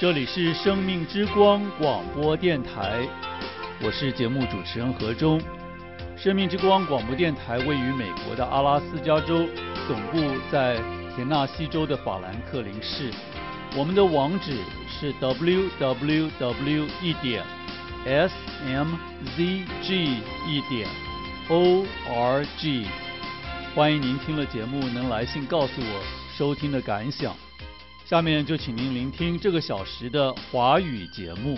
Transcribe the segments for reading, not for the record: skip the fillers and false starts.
这里是生命之光广播电台，我是节目主持人何忠。生命之光广播电台位于美国的阿拉斯加州，总部在田纳西州的法兰克林市。我们的网址是 www.smzg.org。欢迎您听了节目能来信告诉我收听的感想。下面就请您聆听这个小时的华语节目。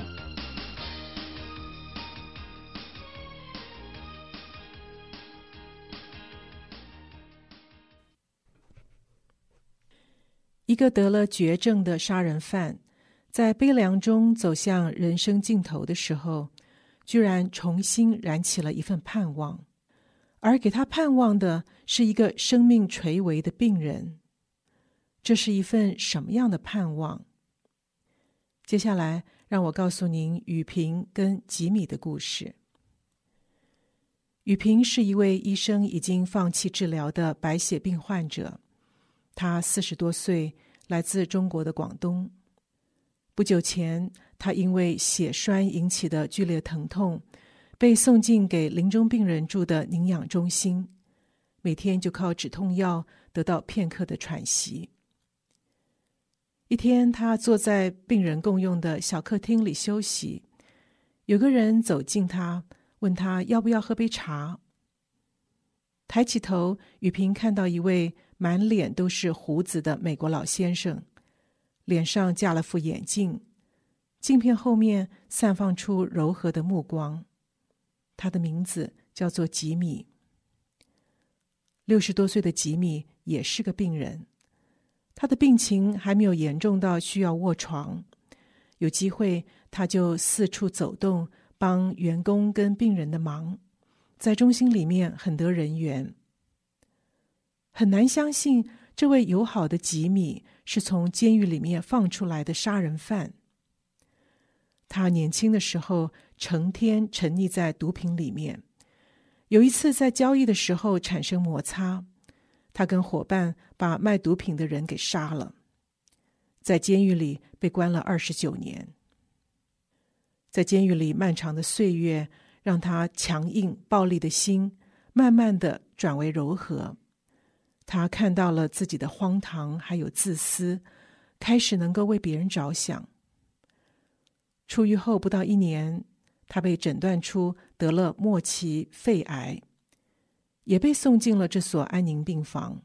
一个得了绝症的杀人犯，在悲凉中走向人生尽头的时候，居然重新燃起了一份盼望，而给他盼望的是一个生命垂危的病人。这是一份什么样的盼望？接下来让我告诉您雨萍跟吉米的故事。雨萍是一位医生已经放弃治疗的白血病患者，他40多岁，来自中国的广东。不久前，他因为血栓引起的剧烈疼痛，被送进给临终病人住的宁养中心，每天就靠止痛药得到片刻的喘息。一天，他坐在病人共用的小客厅里休息，有个人走近他，问他要不要喝杯茶。抬起头，雨萍看到一位满脸都是胡子的美国老先生，脸上架了副眼镜，镜片后面散放出柔和的目光。他的名字叫做吉米。60多岁的吉米也是个病人，他的病情还没有严重到需要卧床，有机会他就四处走动，帮员工跟病人的忙，在中心里面很得人缘。很难相信这位友好的吉米是从监狱里面放出来的杀人犯。他年轻的时候成天沉溺在毒品里面，有一次在交易的时候产生摩擦，他跟伙伴把卖毒品的人给杀了，在监狱里被关了29年。在监狱里漫长的岁月，让他强硬暴力的心慢慢的转为柔和。他看到了自己的荒唐还有自私，开始能够为别人着想。出狱后不到1年，他被诊断出得了末期肺癌，也被送进了这所安宁病房。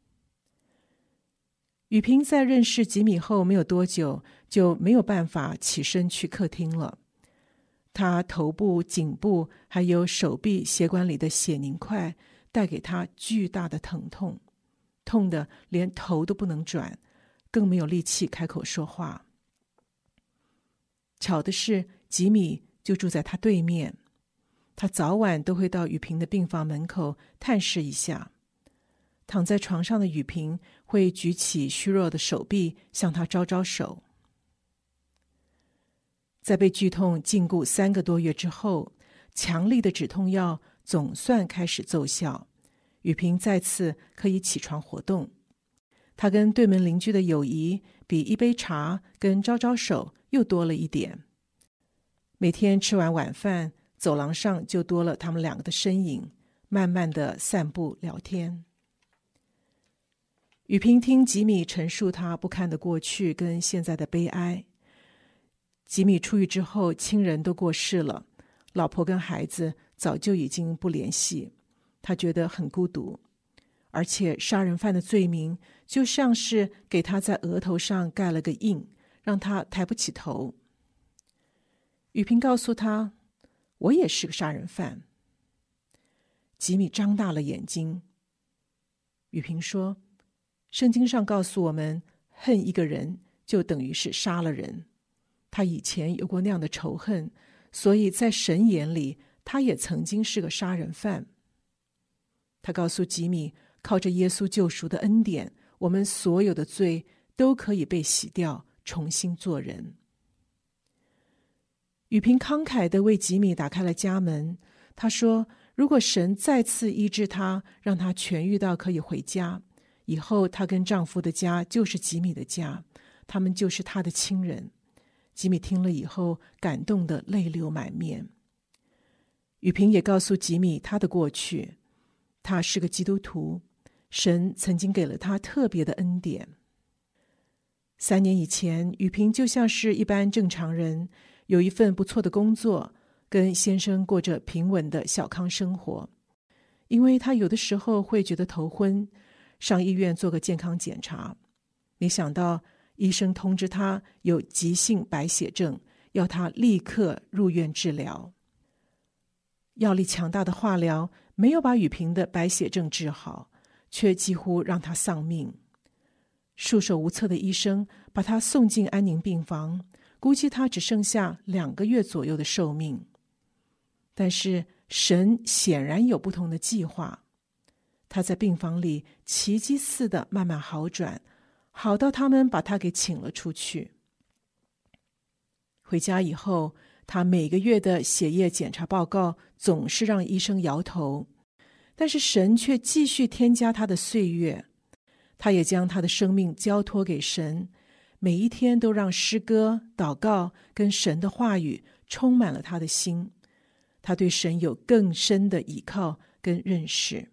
雨萍在认识吉米后没有多久，就没有办法起身去客厅了。他头部、颈部还有手臂血管里的血凝块带给他巨大的疼痛，痛得连头都不能转，更没有力气开口说话。巧的是，吉米就住在他对面，他早晚都会到雨萍的病房门口探视一下。躺在床上的雨萍会举起虚弱的手臂向他招招手。在被剧痛禁锢3个多月之后，强力的止痛药总算开始奏效，雨萍再次可以起床活动。他跟对门邻居的友谊比一杯茶跟招招手又多了一点。每天吃完晚饭，走廊上就多了他们2个的身影，慢慢的散步聊天。雨萍听吉米陈述他不堪的过去跟现在的悲哀。吉米出狱之后，亲人都过世了，老婆跟孩子早就已经不联系，他觉得很孤独，而且杀人犯的罪名就像是给他在额头上盖了个印，让他抬不起头。雨萍告诉他，我也是个杀人犯。吉米张大了眼睛。雨萍说，圣经上告诉我们，恨一个人就等于是杀了人。他以前有过那样的仇恨，所以在神眼里，他也曾经是个杀人犯。他告诉吉米，靠着耶稣救赎的恩典，我们所有的罪都可以被洗掉，重新做人。雨萍慷慨地为吉米打开了家门。他说，如果神再次医治他，让他痊愈到可以回家，以后她跟丈夫的家就是吉米的家，他们就是他的亲人。 吉米听了以后感动得泪流满面。雨萍也告诉吉米他的过去，他是个基督徒，神曾经给了他特别的恩典。3年以前，雨萍就像是一般正常人，有一份不错的工作，跟先生过着平稳的小康生活。因为他有的时候会觉得头昏，上医院做个健康检查，没想到医生通知他有急性白血症，要他立刻入院治疗。药力强大的化疗没有把雨萍的白血症治好，却几乎让他丧命。束手无策的医生把他送进安宁病房，估计他只剩下2个月左右的寿命。但是神显然有不同的计划，他在病房里奇迹似的慢慢好转，好到他们把他给请了出去。回家以后，他每个月的血液检查报告总是让医生摇头，但是神却继续添加他的岁月。他也将他的生命交托给神，每一天都让诗歌、祷告跟神的话语充满了他的心。他对神有更深的倚靠跟认识。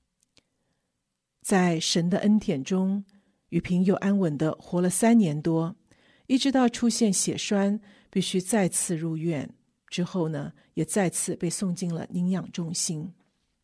在神的恩典中，雨萍又安稳地活了3年多，一直到出现血栓，必须再次入院，之后呢，也再次被送进了宁养中心。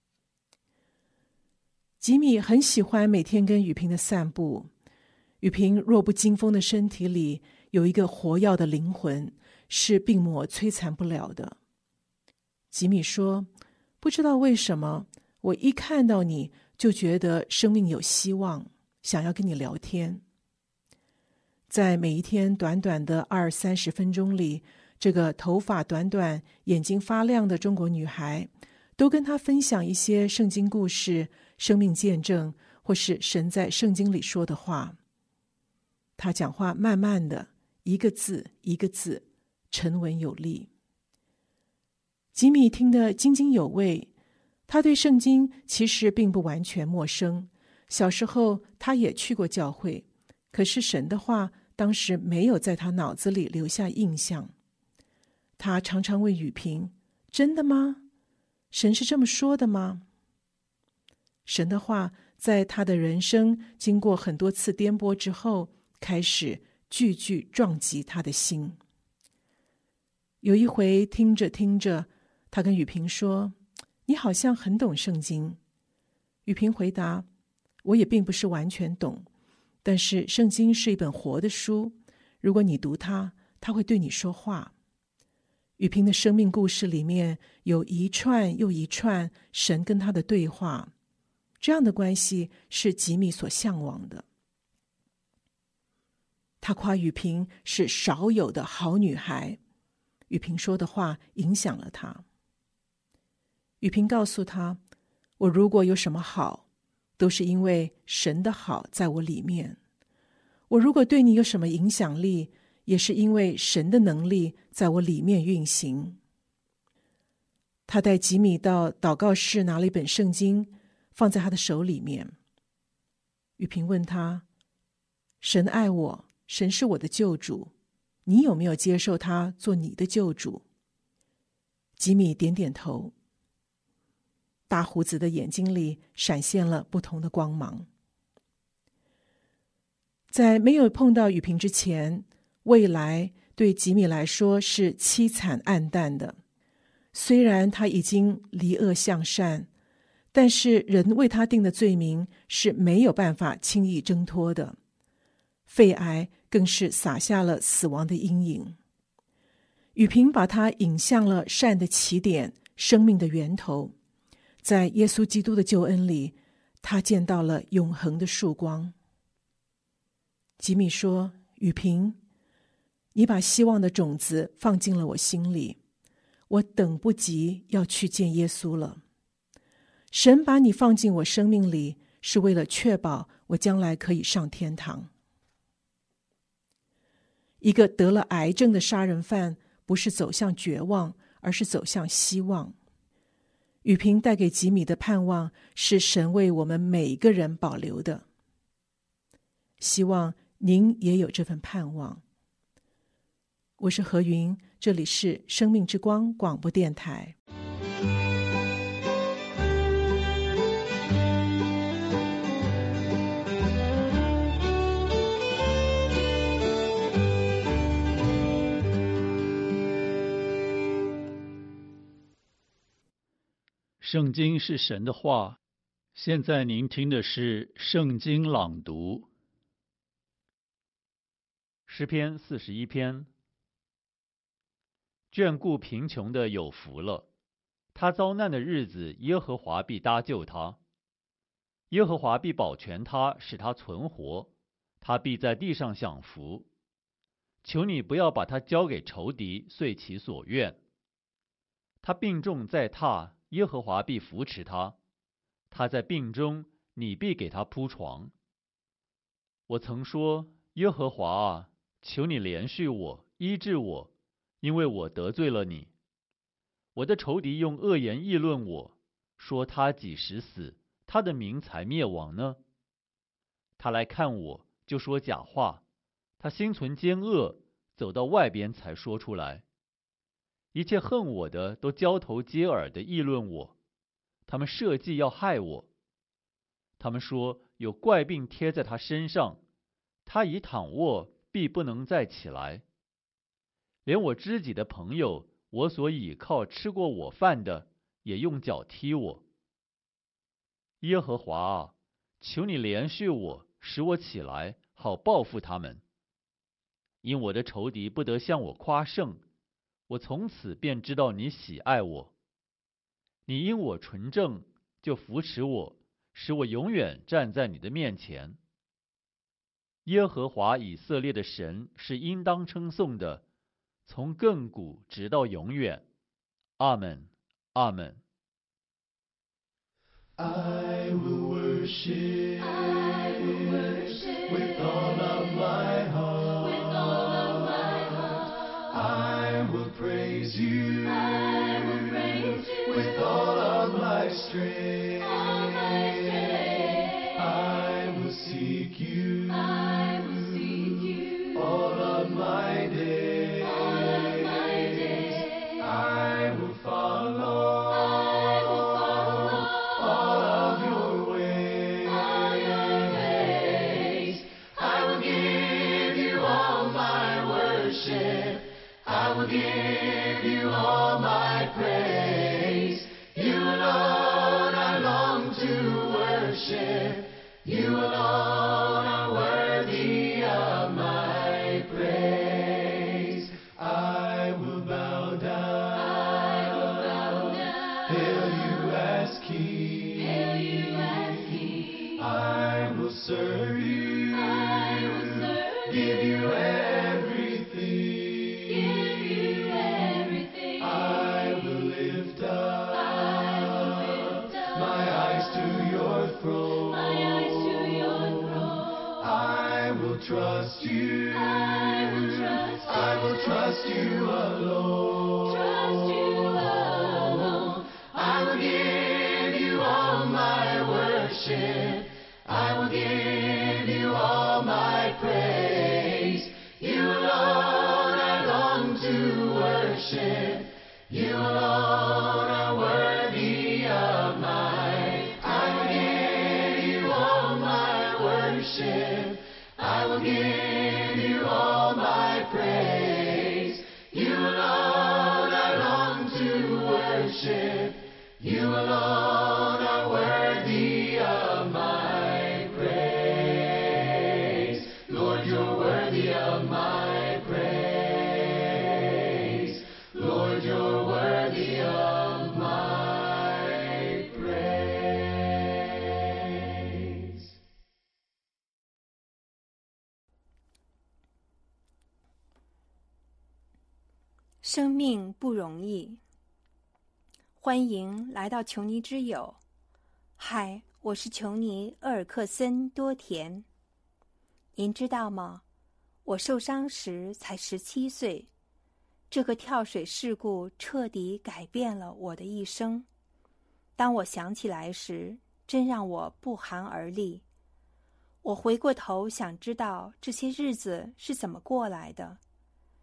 吉米很喜欢每天跟雨萍的散步。雨萍弱不禁风的身体里有一个活跃的灵魂，是病魔摧残不了的。吉米说，不知道为什么，我一看到你就觉得生命有希望，想要跟你聊天。在每一天短短的20-30分钟里，这个头发短短、眼睛发亮的中国女孩都跟他分享一些圣经故事、生命见证，或是神在圣经里说的话。他讲话慢慢的，一个字一个字，沉稳有力。吉米听得津津有味，他对圣经其实并不完全陌生。小时候他也去过教会，可是神的话当时没有在他脑子里留下印象。他常常问雨萍，真的吗？神是这么说的吗？神的话在他的人生经过很多次颠簸之后，开始句句撞击他的心。有一回听着听着，他跟雨萍说，你好像很懂圣经。雨萍回答，我也并不是完全懂，但是圣经是一本活的书，如果你读它，它会对你说话。雨萍的生命故事里面有一串又一串神跟他的对话，这样的关系是吉米所向往的。他夸雨萍是少有的好女孩，雨萍说的话影响了他。雨萍告诉他，我如果有什么好，都是因为神的好在我里面。我如果对你有什么影响力，也是因为神的能力在我里面运行。他带吉米到祷告室拿了一本圣经，放在他的手里面。雨萍问他，神爱我，神是我的救主，你有没有接受他做你的救主？吉米点点头。大胡子的眼睛里闪现了不同的光芒。在没有碰到雨萍之前，未来对吉米来说是凄惨暗淡的。虽然他已经离恶向善，但是人为他定的罪名是没有办法轻易挣脱的。肺癌更是撒下了死亡的阴影。雨萍把他引向了善的起点，生命的源头。在耶稣基督的救恩里，他见到了永恒的曙光。吉米说，雨萍，你把希望的种子放进了我心里，我等不及要去见耶稣了。神把你放进我生命里，是为了确保我将来可以上天堂。一个得了癌症的杀人犯，不是走向绝望，而是走向希望。雨萍带给吉米的盼望，是神为我们每一个人保留的。希望您也有这份盼望。 我是何云，这里是生命之光广播电台。 圣经是神的话，现在您听的是圣经朗读。诗篇41篇。眷顾贫穷的有福了，他遭难的日子，耶和华必搭救他。耶和华必保全他，使他存活，他必在地上享福。求你不要把他交给仇敌，遂其所愿。他病重在榻，耶和华必扶持他。他在病中，你必给他铺床。我曾说，耶和华啊，求你怜恤我，医治我，因为我得罪了你。我的仇敌用恶言议论我，说他几时死，他的名才灭亡呢？他来看我，就说假话，他心存奸恶，走到外边才说出来。一切恨我的都交头接耳地议论我，他们设计要害我。他们说有怪病贴在他身上，他一躺卧，必不能再起来。连我知己的朋友，我所倚靠吃过我饭的，也用脚踢我。耶和华啊，求你怜恤我，使我起来，好报复他们。因我的仇敌不得向我夸胜，我从此便知道你喜爱我。你因我纯正，就扶持我，使我永远站在你的面前。耶和华以色列的神是应当称颂的，从亘古直到永远。阿们，阿们。 I will worship with all of my heart. I will praise you with all of my strength. I will seek you all of my days. I will follow all of your ways. I will give you all my worship. I will give you all my praise. You alone I long to worship. You alone are worthy of my praise. I will bow down, hail you as King. I will serve you, give you everything. I will lift up my eyes to your throne. I will trust you. I will trust you alone. I will give you all my worship. I will give you all my praise. You alone I long to worship. You alone are worthy of my. I will give you all my worship. I will give you all my praise. You alone I long to worship. You alone are worthy of my praise. Lord, you're worthy of my praise. Lord, you're worthy of my praise. 生命不容易，欢迎来到琼尼之友。嗨，我是琼尼·厄尔克森·多田。您知道吗？我受伤时才17岁，这个跳水事故彻底改变了我的一生。当我想起来时，真让我不寒而栗。我回过头想知道这些日子是怎么过来的。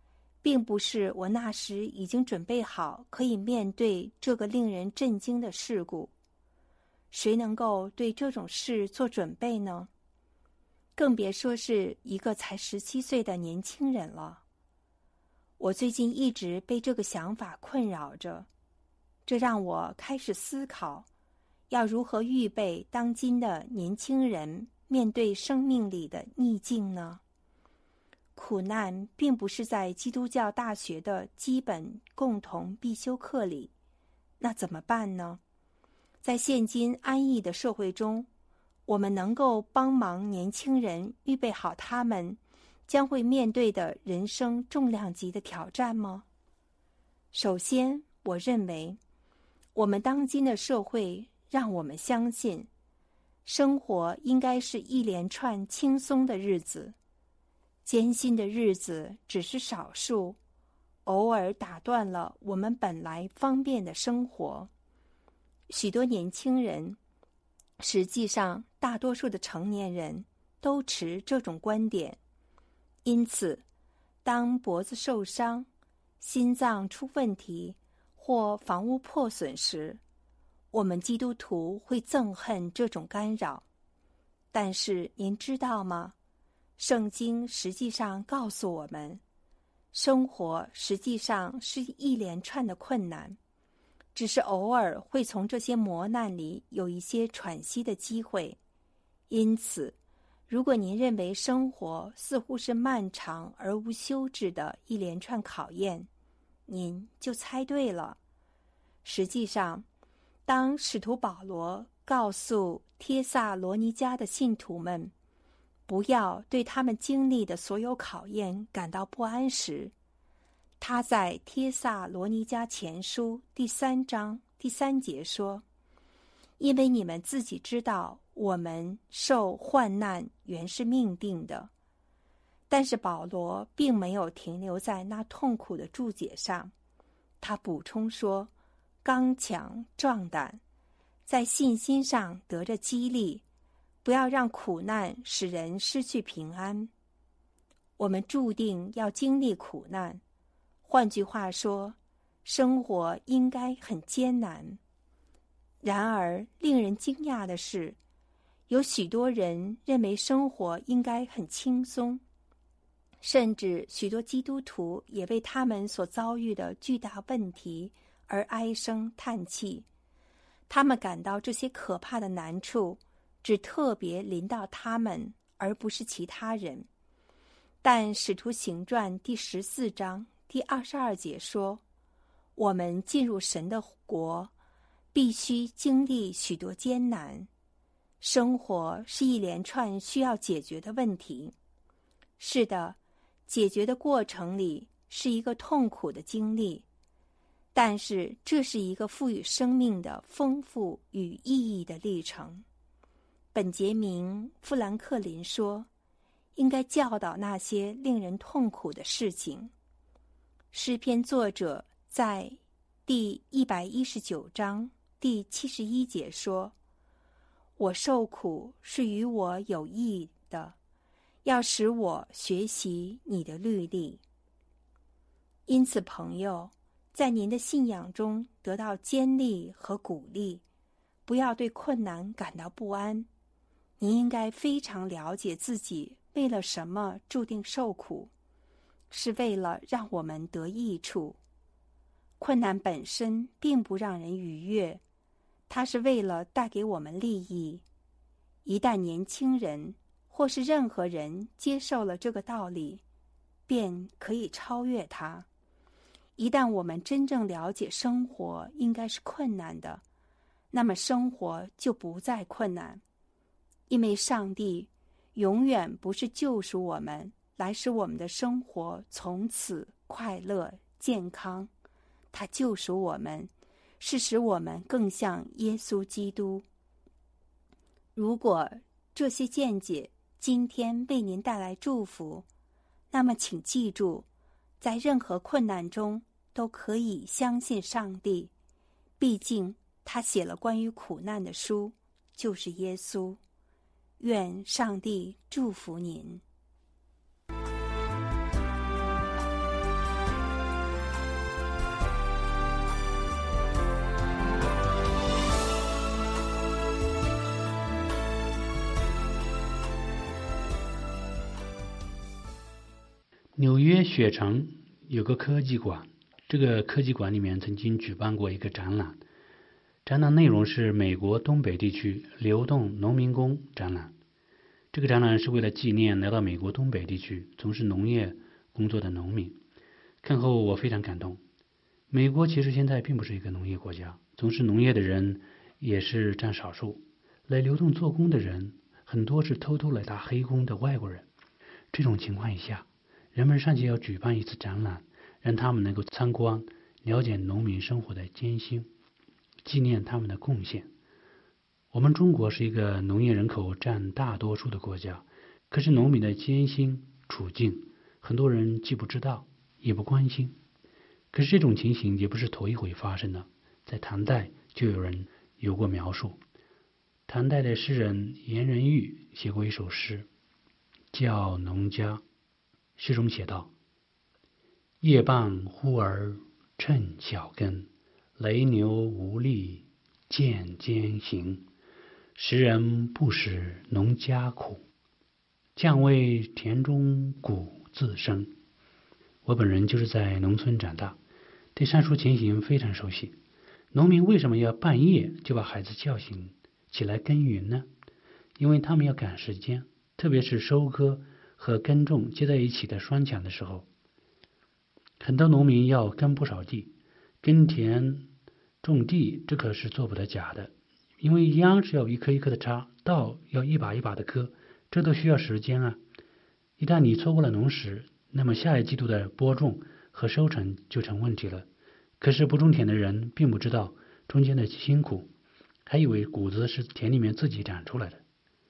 并不是我那时已经准备好可以面对这个令人震惊的事故。谁能够对这种事做准备呢？更别说是一个才17岁的年轻人了。我最近一直被这个想法困扰着，这让我开始思考，要如何预备当今的年轻人面对生命里的逆境呢？苦难并不是在基督教大学的基本共同必修课里，那怎么办呢？在现今安逸的社会中，我们能够帮忙年轻人预备好他们将会面对的人生重量级的挑战吗？首先，我认为，我们当今的社会让我们相信，生活应该是一连串轻松的日子，艰辛的日子只是少数，偶尔打断了我们本来方便的生活。许多年轻人，实际上大多数的成年人都持这种观点。因此，当脖子受伤、心脏出问题或房屋破损时，我们基督徒会憎恨这种干扰。但是您知道吗？圣经实际上告诉我们，生活实际上是一连串的困难，只是偶尔会从这些磨难里有一些喘息的机会。因此，如果您认为生活似乎是漫长而无休止的一连串考验，您就猜对了。实际上，当使徒保罗告诉帖撒罗尼迦的信徒们不要对他们经历的所有考验感到不安时，他在帖撒罗尼迦前书第3章第3节说：因为你们自己知道，我们受患难原是命定的。但是保罗并没有停留在那痛苦的注解上，他补充说：刚强壮胆，在信心上得着激励，不要让苦难使人失去平安。我们注定要经历苦难，换句话说，生活应该很艰难。然而，令人惊讶的是，有许多人认为生活应该很轻松，甚至许多基督徒也为他们所遭遇的巨大问题而唉声叹气。他们感到这些可怕的难处只特别临到他们，而不是其他人。但《使徒行传》第14章第22节说，我们进入神的国，必须经历许多艰难。生活是一连串需要解决的问题。是的，解决的过程里是一个痛苦的经历，但是这是一个赋予生命的丰富与意义的历程。本杰明·富兰克林说，应该教导那些令人痛苦的事情。诗篇作者在第119章第71节说，我受苦是与我有益的，要使我学习你的律例。因此，朋友，在您的信仰中得到坚立和鼓励，不要对困难感到不安。您应该非常了解自己为了什么注定受苦，是为了让我们得益处。困难本身并不让人愉悦，它是为了带给我们利益。一旦年轻人或是任何人接受了这个道理，便可以超越它。一旦我们真正了解生活应该是困难的，那么生活就不再困难。因为上帝永远不是救赎我们，来使我们的生活从此快乐健康。他救赎我们，是使我们更像耶稣基督。如果这些见解今天为您带来祝福，那么请记住，在任何困难中都可以相信上帝，毕竟他写了关于苦难的书，就是耶稣。愿上帝祝福您。 纽约雪城有个科技馆，这个科技馆里面曾经举办过一个展览，展览内容是美国东北地区流动农民工展览。这个展览是为了纪念来到美国东北地区从事农业工作的农民。看后我非常感动。美国其实现在并不是一个农业国家，从事农业的人也是占少数，来流动做工的人很多是偷偷来打黑工的外国人。这种情况下，人们尚且要举办一次展览，让他们能够参观，了解农民生活的艰辛，纪念他们的贡献。我们中国是一个农业人口占大多数的国家，可是农民的艰辛处境，很多人既不知道，也不关心。可是这种情形也不是头一回发生的，在唐代就有人有过描述。唐代的诗人颜仁玉写过一首诗，叫《农家》。诗中写道：夜半忽而趁晓耕，雷牛无力渐艰行。时人不识农家苦，酱为田中谷自生。我本人就是在农村长大，对上述情形非常熟悉。农民为什么要半夜就把孩子叫醒起来耕耘呢？因为他们要赶时间，特别是收割和耕种接在一起的双抢的时候，很多农民要耕不少地，耕田种地这可是做不得假的，因为秧是要一颗一颗的插，稻要一把一把的割，这都需要时间啊。一旦你错过了农时，那么下一季度的播种和收成就成问题了。可是不种田的人并不知道中间的辛苦，还以为谷子是田里面自己长出来的。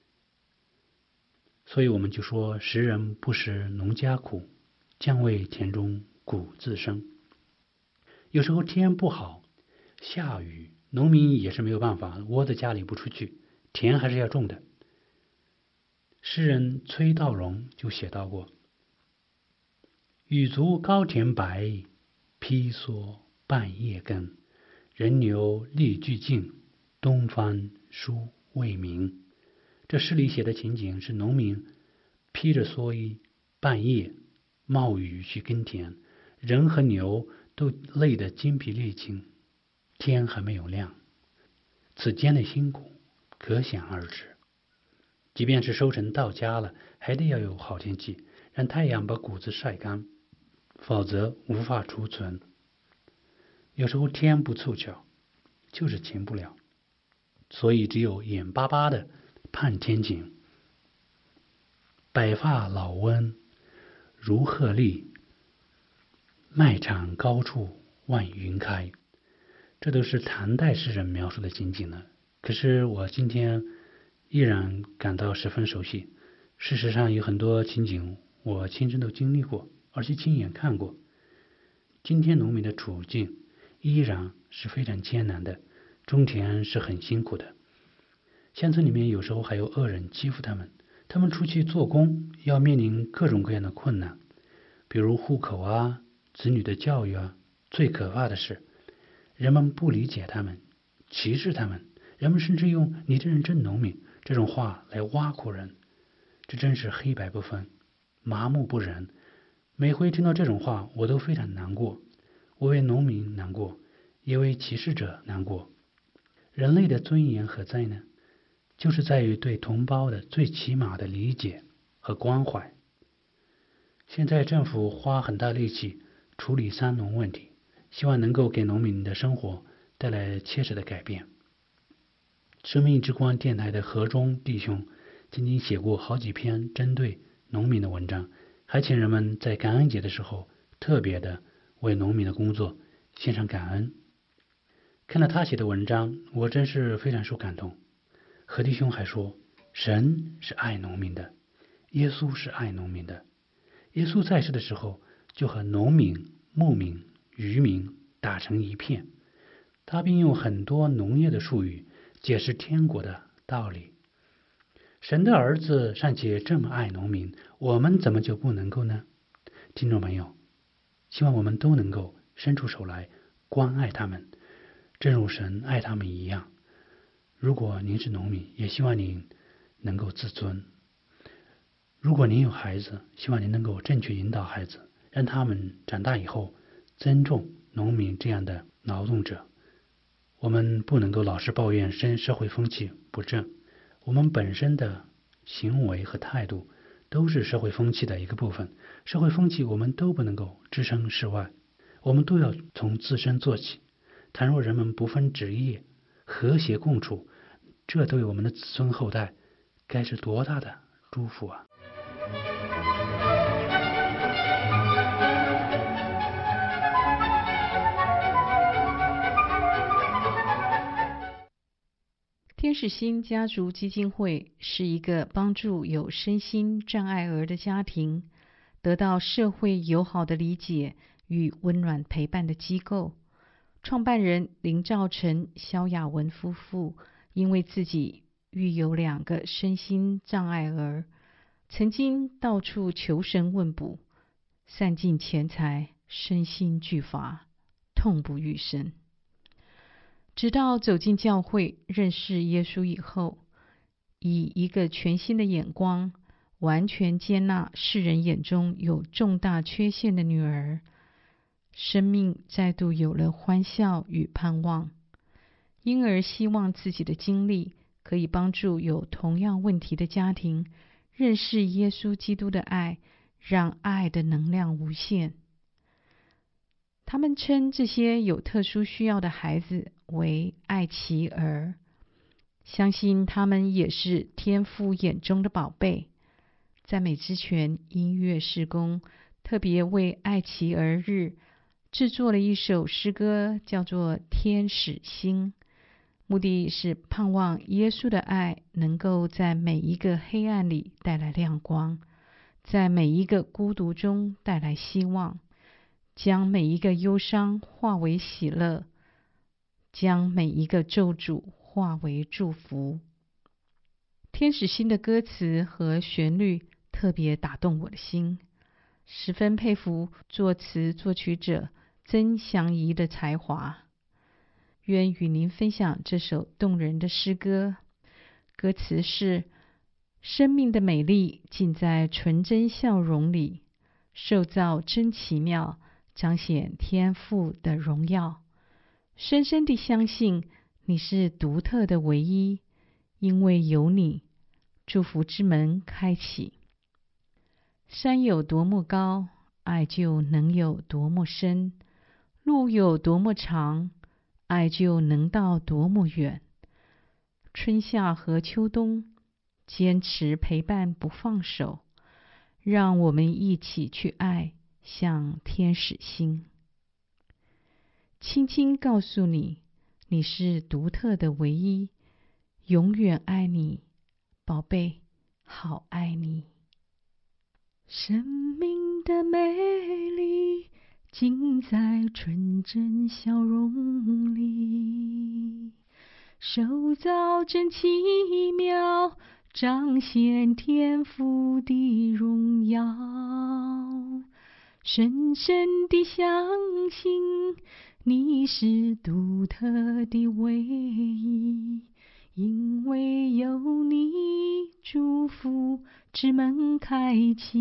所以我们就说时人不识农家苦，酱为田中谷自生。有时候天不好，下雨，农民也是没有办法，窝在家里不出去，田还是要种的。诗人崔道融就写到过：雨足高田白，披蓑半夜耕。人流力俱尽，东方殊未明。这诗里写的情景是农民披着蓑衣，半夜冒雨去耕田，人和牛都累得筋疲力尽，天还没有亮，此间的辛苦可想而知。即便是收成到家了，还得要有好天气，让太阳把谷子晒干，否则无法储存。有时候天不凑巧，就是晴不了，所以只有眼巴巴的盼天晴。百发老翁如鹤立，麦场高处望云开。这都是唐代诗人描述的情景了，可是我今天依然感到十分熟悉。事实上有很多情景我亲身都经历过，而且亲眼看过。今天农民的处境依然是非常艰难的，种田是很辛苦的。乡村里面有时候还有恶人欺负他们，他们出去做工要面临各种各样的困难，比如户口啊、子女的教育啊。最可怕的是，人们不理解他们，歧视他们，人们甚至用你这人真农民这种话来挖苦人，这真是黑白不分，麻木不仁。每回听到这种话，我都非常难过，我为农民难过，也为歧视者难过。人类的尊严何在呢？就是在于对同胞的最起码的理解和关怀。现在政府花很大力气处理三农问题，希望能够给农民的生活带来切实的改变。生命之光电台的何忠弟兄曾经写过好几篇针对农民的文章，还请人们在感恩节的时候特别的为农民的工作献上感恩。看了他写的文章，我真是非常受感动。何弟兄还说，神是爱农民的，耶稣是爱农民的。耶稣在世的时候就和农民、牧民、渔民打成一片，他并用很多农业的术语解释天国的道理。神的儿子尚且这么爱农民，我们怎么就不能够呢？听众朋友，希望我们都能够伸出手来关爱他们，正如神爱他们一样。如果您是农民，也希望您能够自尊。 如果您有孩子，希望您能够正确引导孩子，让他们长大以后尊重农民这样的劳动者。我们不能够老是抱怨社会风气不正，我们本身的行为和态度都是社会风气的一个部分。社会风气我们都不能够置身事外，我们都要从自身做起。倘若人们不分职业，和谐共处，这对我们的子孙后代该是多大的祝福啊！ 天使心家族基金会是一个帮助有身心障碍儿的家庭得到社会友好的理解与温暖陪伴的机构。创办人林兆成、萧雅文夫妇因为自己育有2个身心障碍儿，曾经到处求神问卜，散尽钱财，身心俱乏，痛不欲生。直到走进教会，认识耶稣以后，以一个全新的眼光，完全接纳世人眼中有重大缺陷的女儿，生命再度有了欢笑与盼望，因而希望自己的经历可以帮助有同样问题的家庭认识耶稣基督的爱，让爱的能量无限。他们称这些有特殊需要的孩子为爱奇儿，相信他们也是天父眼中的宝贝。赞美之泉音乐事工特别为爱奇儿日制作了一首诗歌，叫做《天使心》，目的是盼望耶稣的爱能够在每一个黑暗里带来亮光，在每一个孤独中带来希望，将每一个忧伤化为喜乐，将每一个咒诅化为祝福。天使心的歌词和旋律特别打动我的心，十分佩服作词作曲者曾祥仪的才华。愿与您分享这首动人的诗歌，歌词是：生命的美丽尽在纯真笑容里，受造真奇妙，彰显天父的荣耀。深深地相信你是独特的唯一，因为有你，祝福之门开启。山有多么高，爱就能有多么深；路有多么长，爱就能到多么远。春夏和秋冬，坚持陪伴不放手，让我们一起去爱，像天使心。轻轻告诉你，你是独特的唯一，永远爱你，宝贝，好爱你。生命的美丽尽在纯真笑容里，受造真奇妙，彰显天父的荣耀。深深地相信你是独特的唯一，因为有你，祝福之门开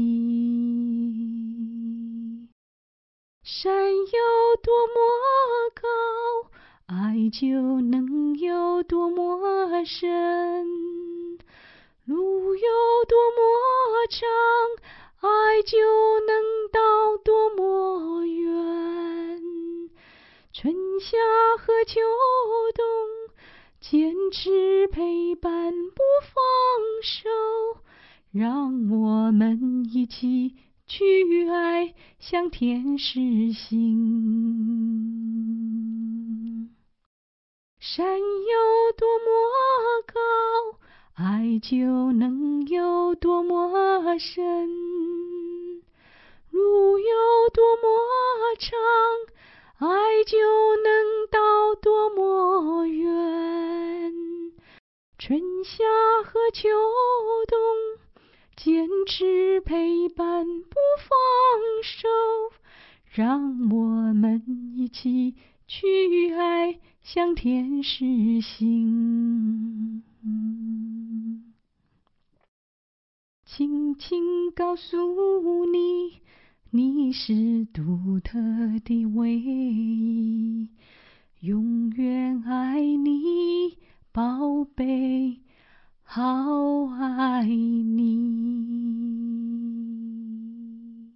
启。山有多么高，爱就能有多么深；路有多么长，爱就能到多么远。春夏和秋冬，坚持陪伴不放手，让我们一起去爱，像天使心。山有多么高，爱就能有多么深；路有多么长，爱就能到多么远。春夏和秋冬，坚持陪伴不放手，让我们一起去爱，像天使心。 轻轻告诉你，你是独特的唯一，永远爱你，宝贝，好爱你。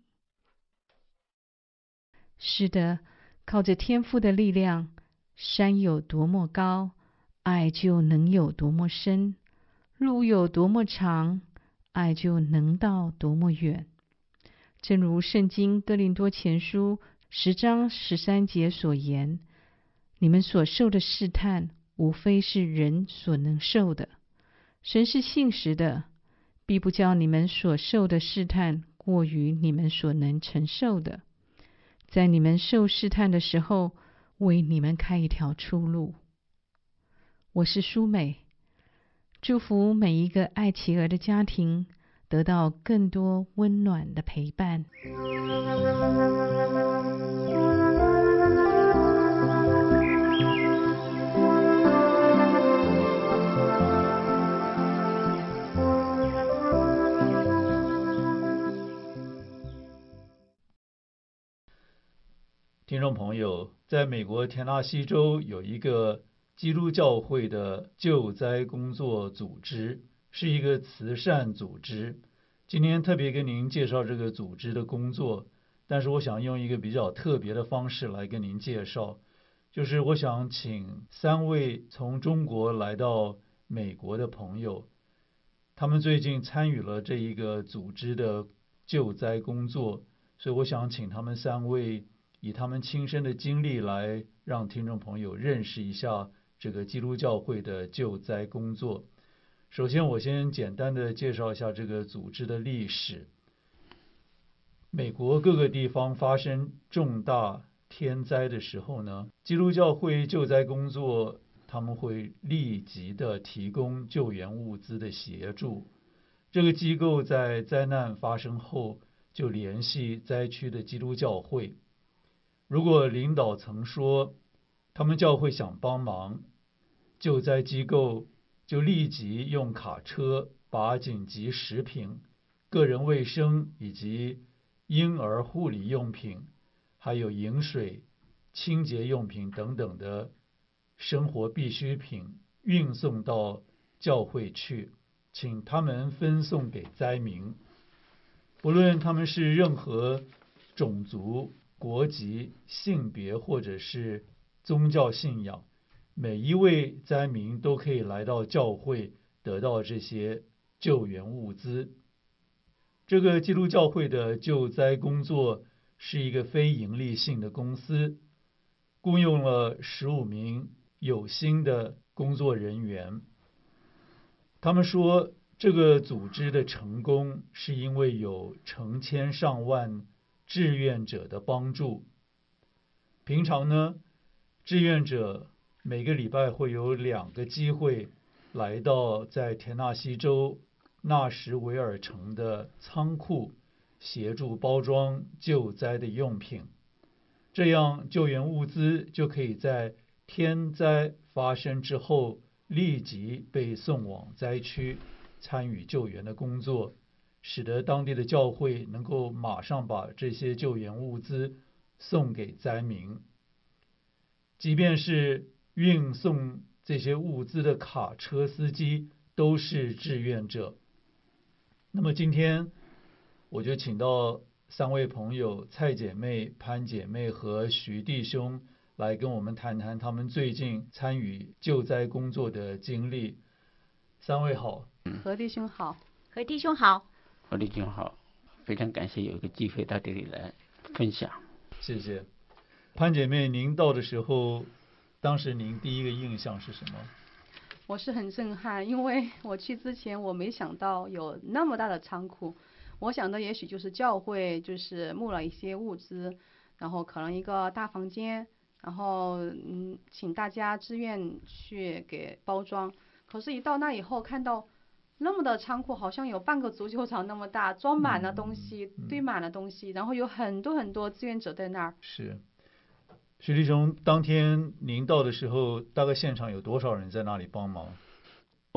是的，靠着天父的力量，山有多么高，爱就能有多么深；路有多么长，爱就能到多么远。正如圣经哥林多前书10章13节所言，你们所受的试探，无非是人所能受的。神是信实的，必不叫你们所受的试探过于你们所能承受的。在你们受试探的时候，为你们开一条出路。我是舒美，祝福每一个爱企鹅的家庭得到更多温暖的陪伴。 听众朋友，在美国田纳西州有一个基督教会的救灾工作组织，是一个慈善组织。今天特别跟您介绍这个组织的工作，但是我想用一个比较特别的方式来跟您介绍，就是我想请3位从中国来到美国的朋友，他们最近参与了这一个组织的救灾工作，所以我想请他们3位以他们亲身的经历来让听众朋友认识一下这个基督教会的救灾工作。首先我先简单的介绍一下这个组织的历史。美国各个地方发生重大天灾的时候呢，基督教会救灾工作他们会立即的提供救援物资的协助。这个机构在灾难发生后就联系灾区的基督教会，如果领导层说他们教会想帮忙，救灾机构就立即用卡车把紧急食品、个人卫生以及婴儿护理用品，还有饮水、清洁用品等等的生活必需品运送到教会去，请他们分送给灾民。不论他们是任何种族、国籍、性别或者是宗教信仰，每一位灾民都可以来到教会得到这些救援物资。这个基督教会的救灾工作是一个非盈利性的公司，雇佣了15名有心的工作人员。他们说，这个组织的成功是因为有成千上万志愿者的帮助。平常呢，志愿者每个礼拜会有2个机会来到在田纳西州纳什维尔城的仓库，协助包装救灾的用品。这样救援物资就可以在天灾发生之后立即被送往灾区，参与救援的工作，使得当地的教会能够马上把这些救援物资送给灾民。即便是运送这些物资的卡车司机都是志愿者。那么今天我就请到3位朋友，蔡姐妹、潘姐妹和徐弟兄来跟我们谈谈他们最近参与救灾工作的经历。3位好。 何弟兄好。 何弟兄好。 何弟兄好，非常感谢有一个机会到这里来分享。 谢谢。潘姐妹，您到的时候，当时您第一个印象是什么？ 我是很震撼，因为我去之前我没想到有那么大的仓库，我想的也许就是教会就是募了一些物资，然后可能一个大房间，然后请大家自愿去给包装。可是一到那以后看到那么的仓库，好像有半个足球场那么大，装满了东西，堆满了东西，然后有很多很多志愿者在那儿。 是。徐弟兄，当天您到的时候，大概现场有多少人在那里帮忙？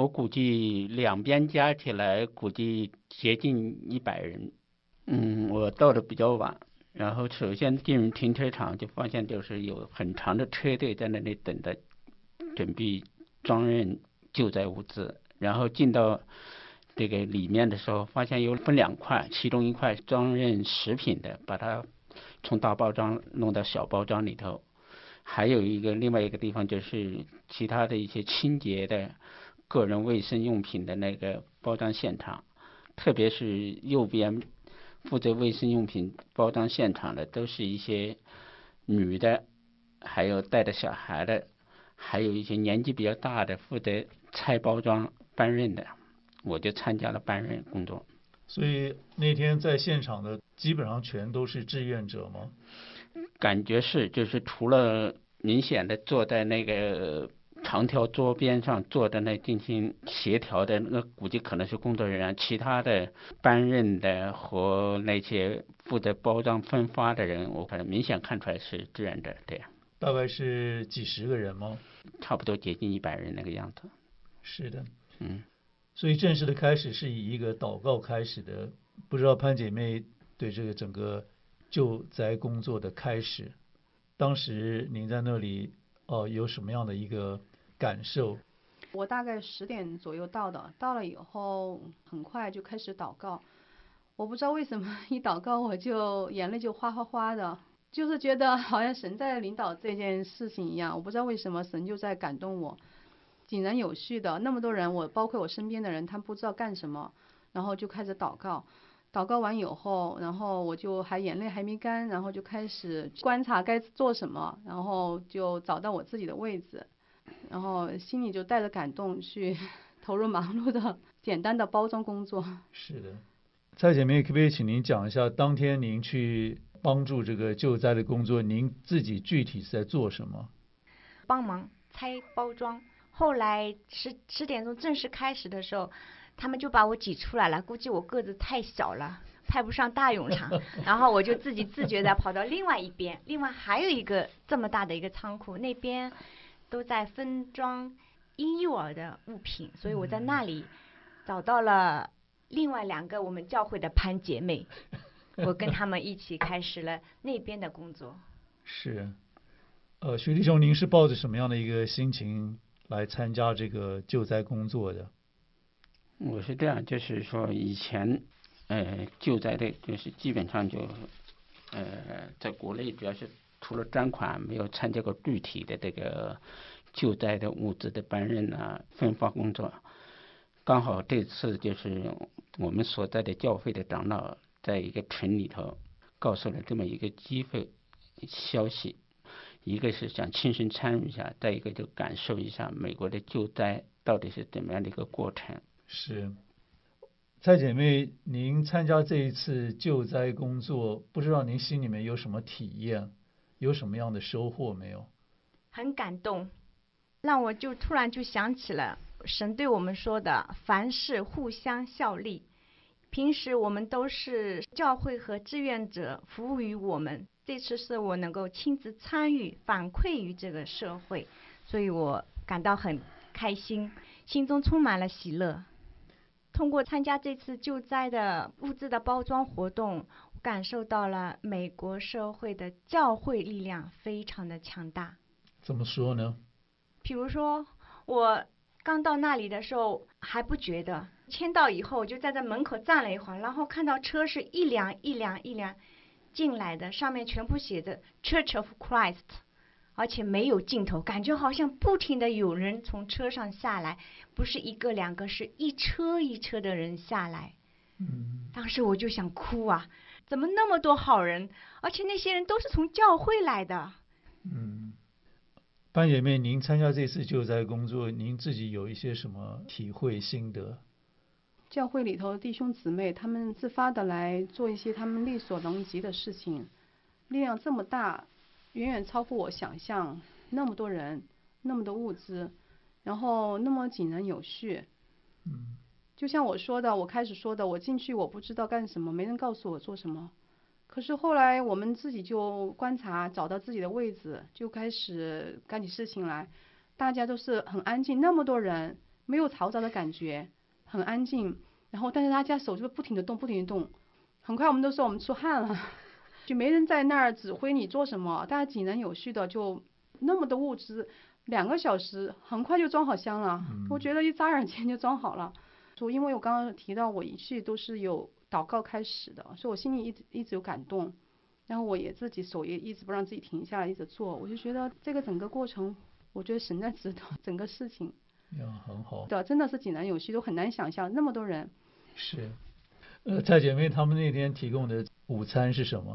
我估计两边加起来估计接近100人。我到的比较晚，然后首先进入停车场就发现就是有很长的车队在那里等着，准备装运救灾物资。然后进到这个里面的时候，发现有分2块，其中一块装运食品的，把它从大包装弄到小包装里头，还有另外一个地方就是其他的一些清洁的个人卫生用品的那个包装现场，特别是右边负责卫生用品包装现场的都是一些女的，还有带着小孩的，还有一些年纪比较大的负责拆包装搬运的，我就参加了搬运工作。 所以那天在现场的基本上全都是志愿者吗？ 感觉是，就是除了明显的坐在那个长条桌边上坐在那进行协调的，那估计可能是工作人员，其他的搬运的和那些负责包装分发的人，我可能明显看出来是志愿者。对， 大概是几十个人吗？ 差不多接近100人那个样子。 是的。所以正式的开始是以一个祷告开始的。不知道潘姐妹对这个整个救灾工作的开始，当时您在那里有什么样的一个感受？ 我大概10点左右到的，到了以后很快就开始祷告。我不知道为什么一祷告我就眼泪就哗哗哗的，就是觉得好像神在领导这件事情一样。我不知道为什么神就在感动我，井然有序的那么多人，包括我身边的人，他们不知道干什么，然后就开始祷告。祷告完以后，然后我就眼泪还没干，然后就开始观察该做什么，然后就找到我自己的位置，然后心里就带着感动去投入忙碌的简单的包装工作。 是的。蔡姐妹，可不可以请您讲一下当天您去帮助这个救灾的工作，您自己具体是在做什么？ 帮忙拆包装。后来10点钟正式开始的时候，他们就把我挤出来了，估计我个子太小了，派不上大用场，然后我就自觉的跑到另外一边，另外还有一个这么大的一个仓库，那边都在分装婴幼儿的物品，所以我在那里找到了另外2个我们教会的潘姐妹，我跟他们一起开始了那边的工作。 是，徐弟兄，您是抱着什么样的一个心情来参加这个救灾工作的？ 我是这样，就是说以前救灾的就是基本上就在国内主要是除了专款，没有参加过具体的这个救灾的物资的搬运啊分发工作。刚好这次就是我们所在的教会的长老在一个群里头告诉了这么一个机会消息，一个是想亲身参与一下，再一个就感受一下美国的救灾到底是怎么样的一个过程。 是，蔡姐妹，您参加这一次救灾工作，不知道您心里面有什么体验，有什么样的收获没有？ 很感动，让我就突然就想起了神对我们说的凡事互相效力。平时我们都是教会和志愿者服务于我们，这次是我能够亲自参与反馈于这个社会，所以我感到很开心，心中充满了喜乐。通过参加这次救灾的物资的包装活动，感受到了美国社会的教会力量非常的强大。 怎么说呢？ 比如说我刚到那里的时候还不觉得，签到以后就在这门口站了一会儿，然后看到车是一辆进来的，上面全部写着 Church of Christ， 而且没有尽头，感觉好像不停的有人从车上下来，不是1个2个，是一车一车的人下来。当时我就想哭啊，怎么那么多好人，而且那些人都是从教会来的。 潘姐妹，您参加这次救灾工作，您自己有一些什么体会心得？ 教会里头弟兄姊妹他们自发的来做一些他们力所能及的事情，力量这么大，远远超乎我想象，那么多人，那么多物资，然后那么井然有序。就像我说的，我开始说的，我进去我不知道干什么，没人告诉我做什么。可是后来我们自己就观察，找到自己的位置，就开始干起事情来。大家都是很安静，那么多人， 没有嘈杂的感觉，很安静。然后但是大家手就不停地动，不停地动。很快我们都说我们出汗了，就没人在那儿指挥你做什么，大家井然有序的，就那么多物资，2个小时很快就装好箱了。我觉得一眨眼间就装好了。因为我刚刚提到我一切都是有祷告开始的，所以我心里一直有感动，然后我也自己手也一直不让自己停下来，一直做。我就觉得这个整个过程，我觉得神在指导整个事情， 很好的，真的是井然有序，都很难想象那么多人。 是。蔡姐妹他们那天提供的午餐是什么？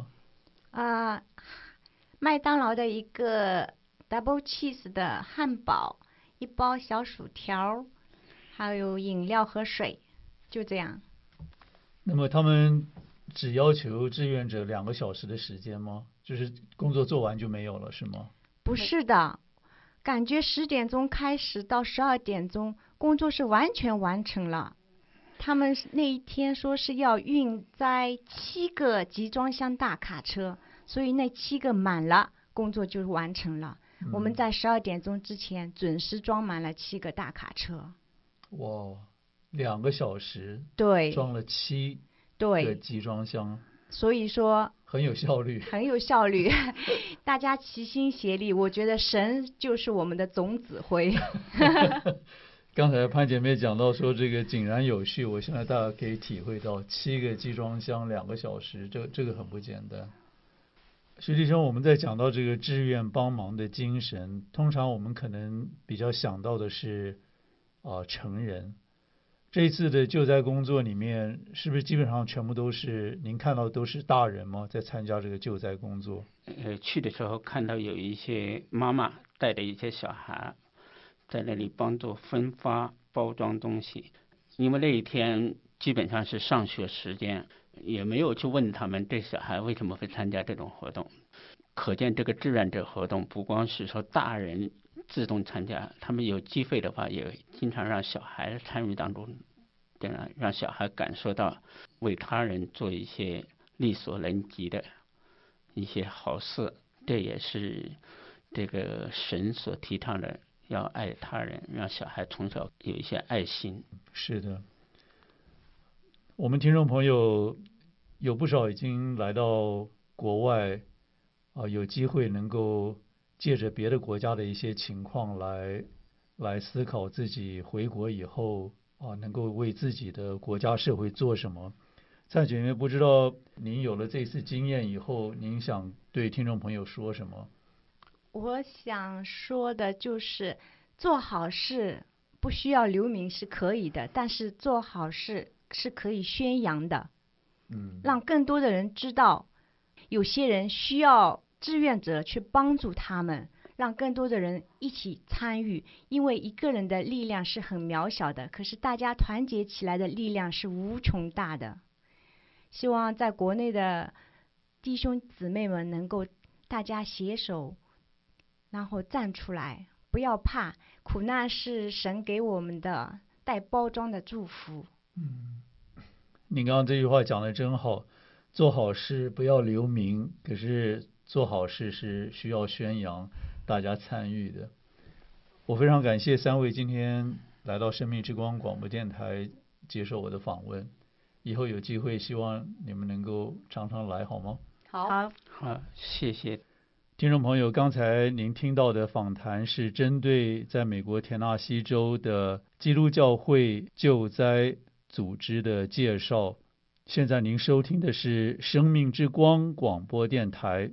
麦当劳的一个 double cheese 的汉堡，一包小薯条，还有饮料和水，就这样。 那么他们只要求志愿者2个小时的时间吗？就是工作做完就没有了是吗？ 不是的，感觉10点钟开始到12点钟，工作是完全完成了。他们那一天说是要运载7个集装箱大卡车，所以那7个满了，工作就完成了。我们在12点钟之前准时装满了7个大卡车。 哇，2个小时， 对， 装了7个集装箱， 所以说很有效率， 很有效率。大家齐心协力，我觉得神就是我们的总指挥。 刚才潘姐妹讲到说这个井然有序，我现在大家可以体会到7个集装箱2个小时，这个很不简单。徐弟兄，我们在讲到这个志愿帮忙的精神，通常我们可能比较想到的是成人。这一次的救灾工作里面，是不是基本上全部都是您看到都是大人吗？在参加这个救灾工作？ 去的时候看到有一些妈妈带着一些小孩在那里帮助分发包装东西，因为那一天基本上是上学时间，也没有去问他们这小孩为什么会参加这种活动。可见这个志愿者活动不光是说大人自动参加，他们有机会的话也经常让小孩参与当中，这样让小孩感受到为他人做一些力所能及的一些好事。这也是这个神所提倡的，要爱他人，让小孩从小有一些爱心。 是的，我们听众朋友有不少已经来到国外有机会能够借着别的国家的一些情况来思考自己回国以后能够为自己的国家社会做什么。蔡姐妹，不知道您有了这次经验以后，您想对听众朋友说什么？ 我想说的就是做好事不需要留名是可以的，但是做好事是可以宣扬的。让更多的人知道，有些人需要志愿者去帮助他们，让更多的人一起参与。因为一个人的力量是很渺小的，可是大家团结起来的力量是无穷大的。希望在国内的弟兄姊妹们能够大家携手，然后站出来，不要怕，苦难是神给我们的带包装的祝福。 您刚刚这句话讲得真好，做好事不要留名，可是做好事是需要宣扬，大家参与的。我非常感谢3位今天来到生命之光广播电台接受我的访问，以后有机会希望你们能够常常来，好吗？ 好， 谢谢。 听众朋友，刚才您听到的访谈是针对在美国田纳西州的基督教会救灾组织的介绍。现在您收听的是生命之光广播电台。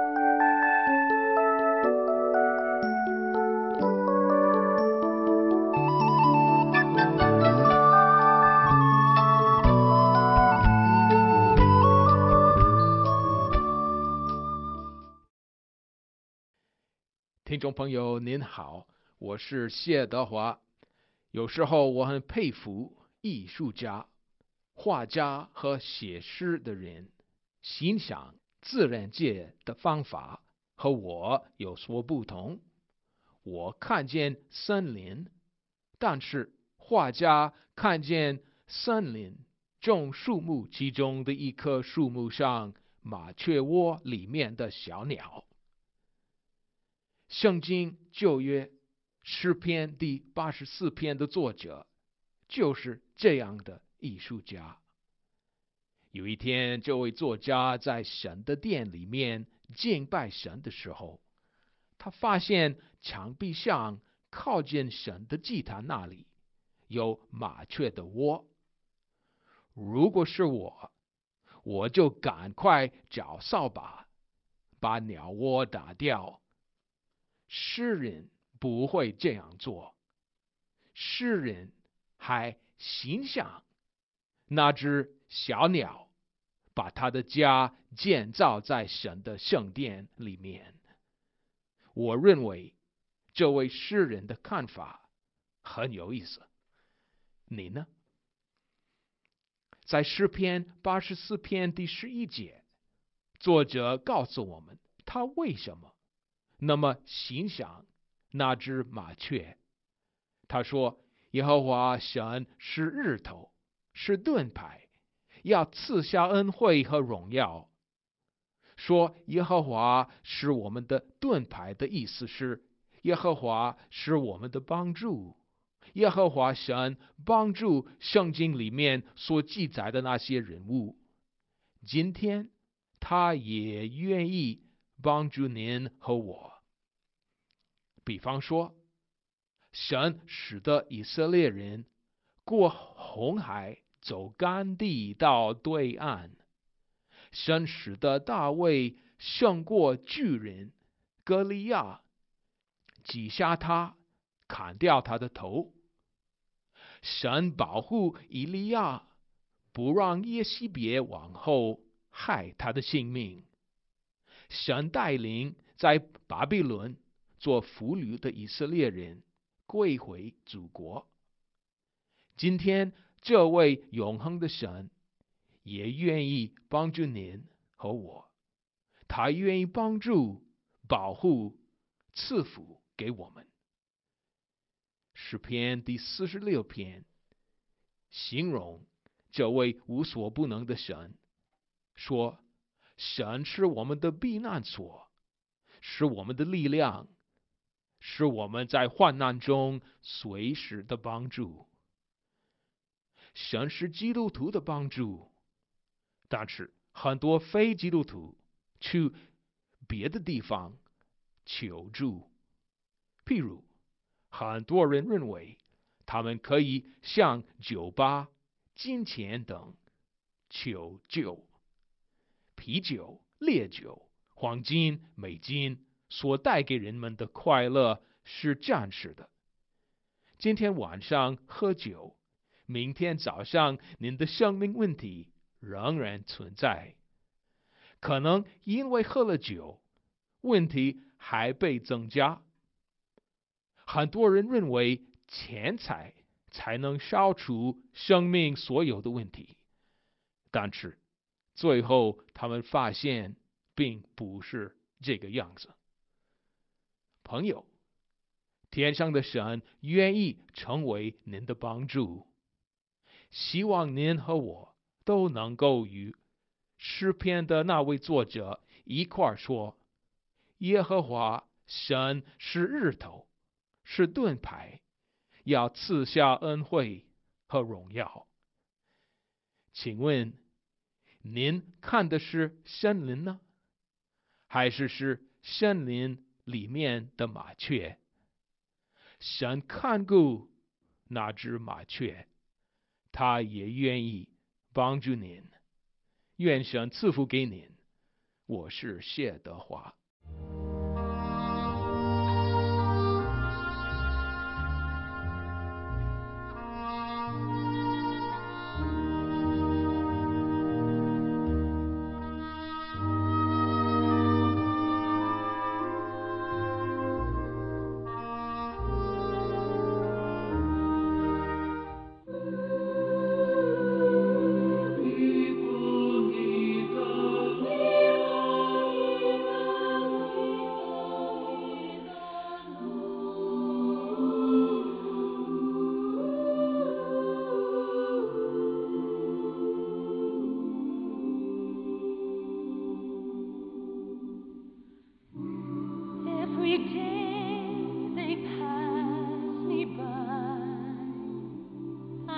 听众朋友您好，我是谢德华。有时候我很佩服艺术家、画家和写诗的人，欣赏自然界的方法和我有所不同。我看见森林，但是画家看见森林种树木其中的一棵树木上麻雀窝里面的小鸟。圣经旧约诗篇第84篇的作者就是这样的艺术家。有一天，这位作家在神的殿里面敬拜神的时候，他发现墙壁上靠近神的祭坛那里有麻雀的窝。如果是我就赶快找扫把把鸟窝打掉。诗人不会这样做，诗人还欣赏那只小鸟把他的家建造在神的圣殿里面。我认为这位诗人的看法很有意思，你呢？在诗篇84篇第11节，作者告诉我们他为什么那么欣赏那只麻雀。他说，耶和华神是日头，是盾牌，要赐下恩惠和荣耀。说耶和华是我们的盾牌的意思是，耶和华是我们的帮助。耶和华神帮助圣经里面所记载的那些人物，今天他也愿意帮助您和我。比方说，神使得以色列人过红海走干地到对岸，神使得大卫胜过巨人歌利亚，击杀他，砍掉他的头。神保护以利亚，不让耶西别王后害他的性命。神带领在巴比伦做俘虏的以色列人归回祖国。今天这位永恒的神也愿意帮助您和我，他愿意帮助、保护、赐福给我们。诗篇第46篇形容这位无所不能的神，说神是我们的避难所，是我们的力量，是我们在患难中随时的帮助。神是基督徒的帮助，但是很多非基督徒去别的地方求助。譬如很多人认为他们可以向酒吧、金钱等求救。啤酒、烈酒、黄金、美金所带给人们的快乐是暂时的。今天晚上喝酒，明天早上您的生命问题仍然存在。可能因为喝了酒，问题还被增加。很多人认为钱财才能消除生命所有的问题，但是最后他们发现并不是这个样子。朋友，天上的神愿意成为您的帮助，希望您和我都能够与诗篇的那位作者一块说，耶和华神是日头，是盾牌，要赐下恩惠和荣耀。请问您看的是森林呢，还是森林里面的麻雀？神看顾那只麻雀，他也愿意帮助您。愿神赐福给您。我是谢德华。 你不你的你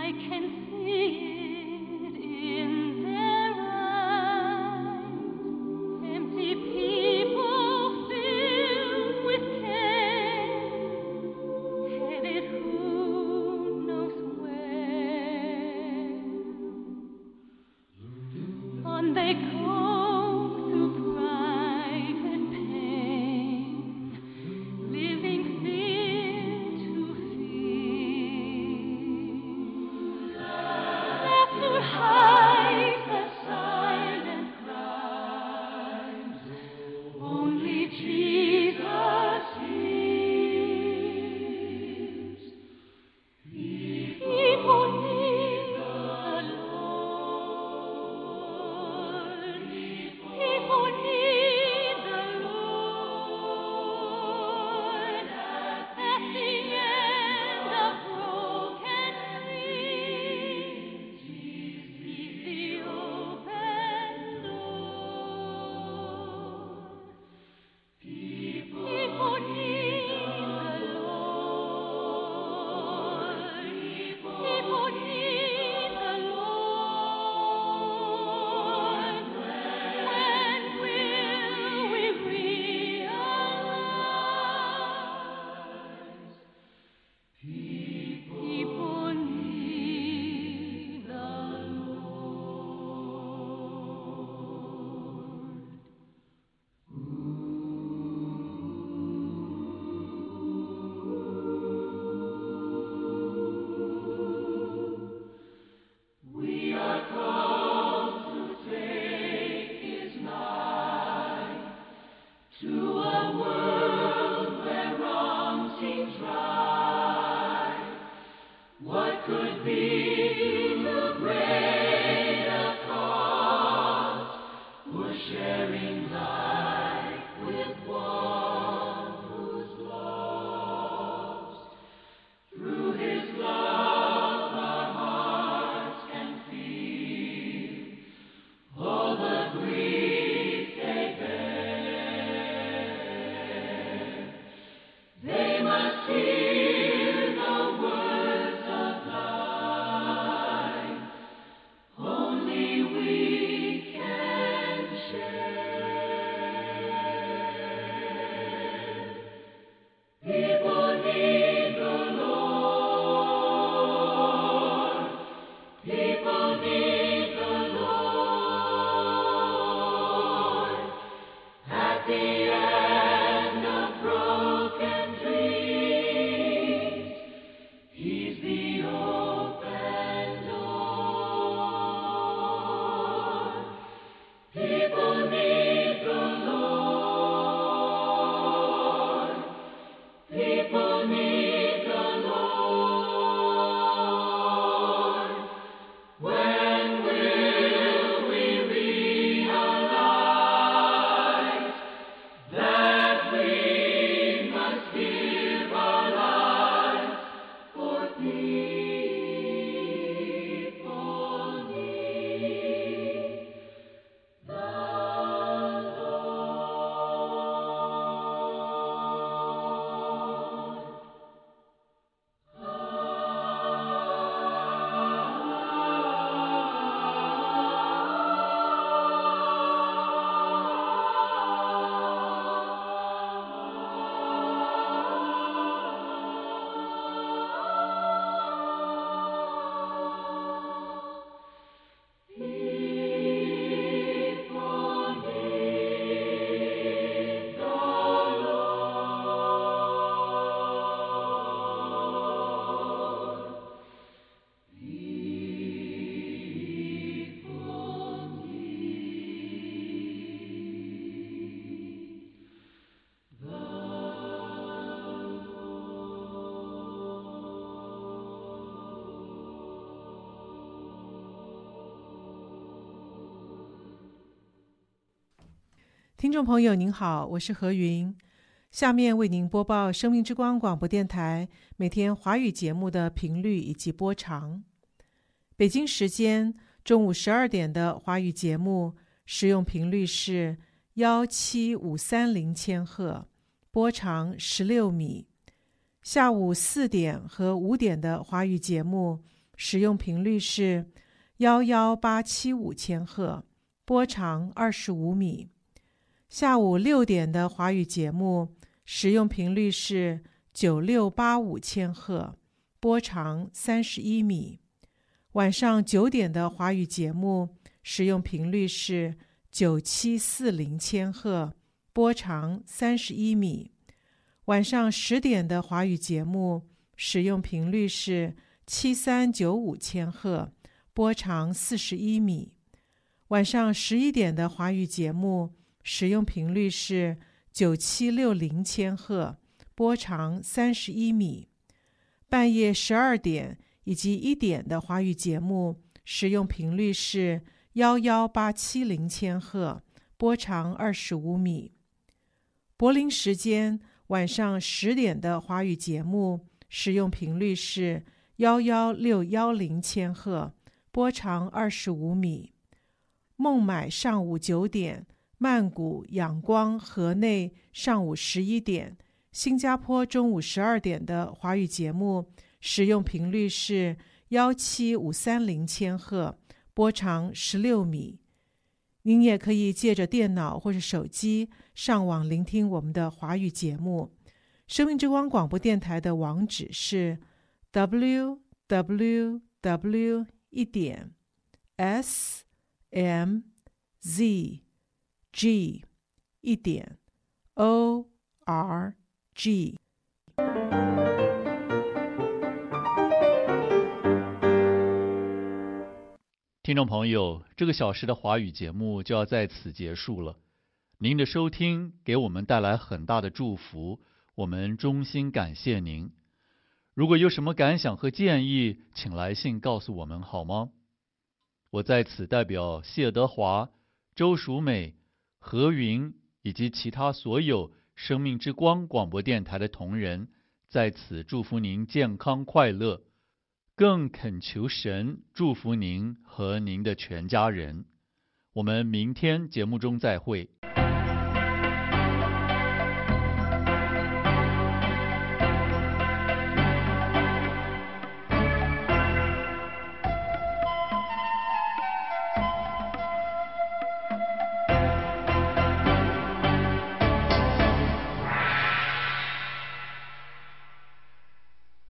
听众朋友您好，我是何云，下面为您播报生命之光广播电台每天华语节目的频率以及播长。北京时间中午12点的华语节目使用频率是17530千赫，波长16米。下午4点和5点的华语节目使用频率是11875千赫，波长25米。下午6点的华语节目使用频率是9685千赫，波长31米。晚上9点的华语节目使用频率是9740千赫，波长31米。晚上10点的华语节目使用频率是7395千赫，波长41米。晚上11点的华语节目使用频率是9760千赫，波长31米。半夜12点以及1点的华语节目使用频率是11870千赫，波长25米。柏林时间晚上10点的华语节目使用频率是11610千赫，波长25米。孟买上午9点，曼谷、仰光、河内上午11点，新加坡中午12点的华语节目使用频率是17530千赫，波长16米。您也可以借着电脑或是手机上网聆听我们的华语节目。生命之光广播电台的网址是 www.smzg.org。 听众朋友，这个小时的华语节目就要在此结束了。您的收听给我们带来很大的祝福，我们衷心感谢您。如果有什么感想和建议，请来信告诉我们好吗？我在此代表谢德华、周淑美、何云以及其他所有生命之光广播电台的同仁，在此祝福您健康快乐，更恳求神祝福您和您的全家人。我们明天节目中再会。